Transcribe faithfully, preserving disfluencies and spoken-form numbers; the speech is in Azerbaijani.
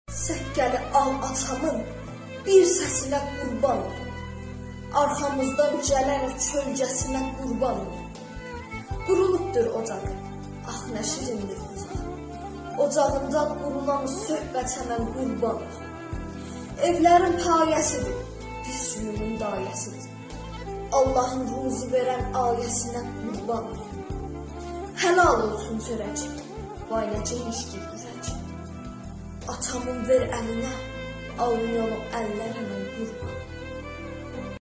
Səkkəli al atamın bir səsinə qurban ol. Arxamızdan gələn kölgəsinə qurban ol. Qurulubdur ocaq, ax nə şirindir ocaq. Ocağında qurulan söhbətə mən qurban ol. Evlərin payəsidir, pis suyunun dayəsidir. Allahın ruzu verən ayəsinə qurban ol. Helal olsun çörək, vay nə genişdir ürək. Atamın ver əlinə, almayalım əllərə mən qurban.